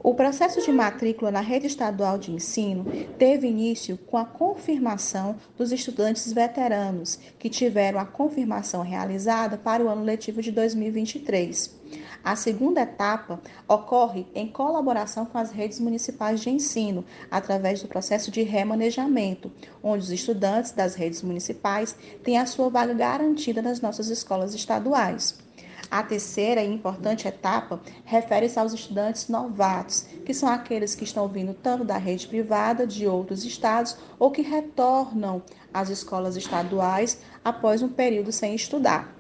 O processo de matrícula na rede estadual de ensino teve início com a confirmação dos estudantes veteranos, que tiveram a confirmação realizada para o ano letivo de 2023. A segunda etapa ocorre em colaboração com as redes municipais de ensino, através do processo de remanejamento, onde os estudantes das redes municipais têm a sua vaga garantida nas nossas escolas estaduais. A terceira e importante etapa refere-se aos estudantes novatos, que são aqueles que estão vindo tanto da rede privada de outros estados ou que retornam às escolas estaduais após um período sem estudar.